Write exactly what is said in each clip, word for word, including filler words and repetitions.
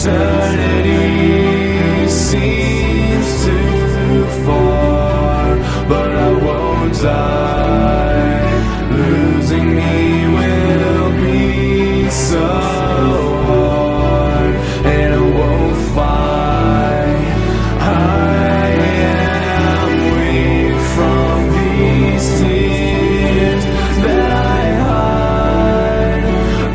Eternity seems too far, but I won't die. Losing me will be so hard, and I won't fight. I am weak from these tears that I hide,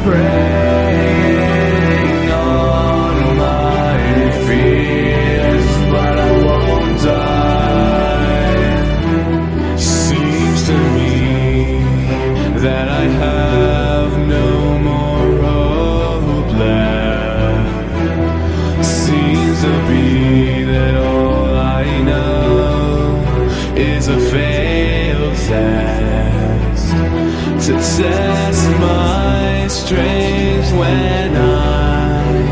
preying on my fears, but I won't die. Seems to me that I have no more hope left. Seems to be that all I know is a failed test to test my strength when I'm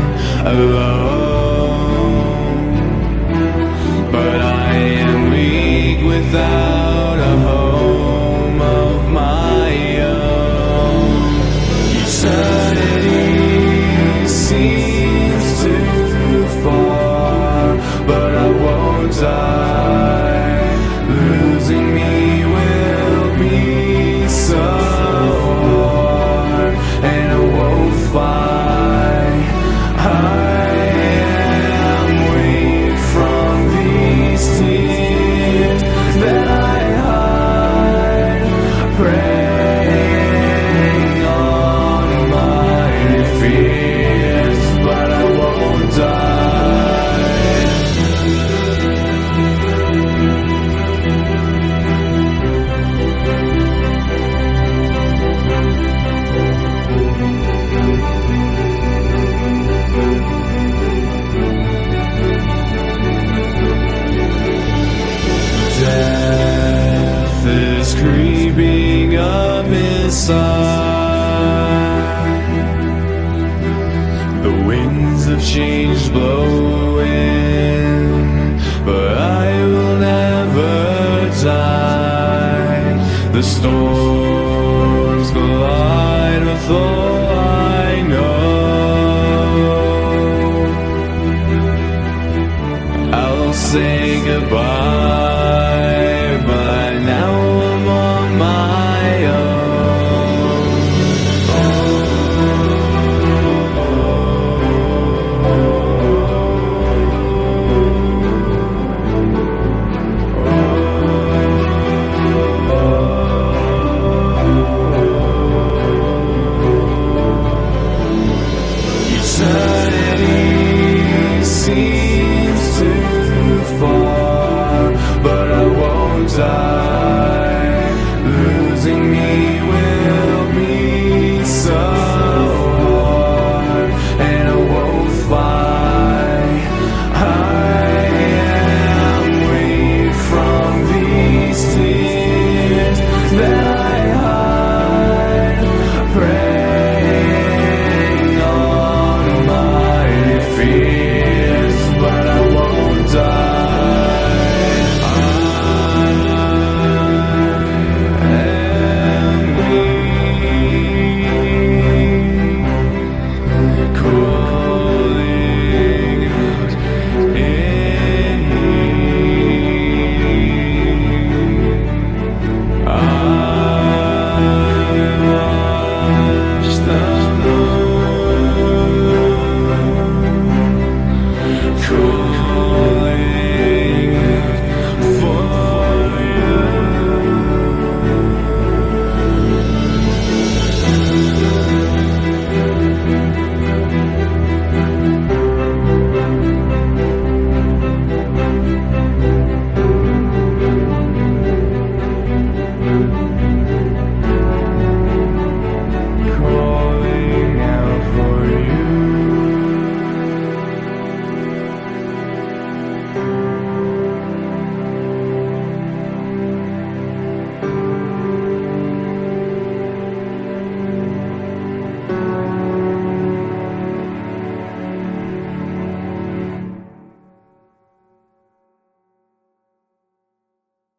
alone. But I am weak without a home of my own. Eternity seems too far, but I won't die. Losing me will be so hard, and I won't fight. I am weak from these tears that I hide, preying on my fears, but I won't die. Death is creeping up inside. The winds of change blowing, but I will never die. The storms collide with all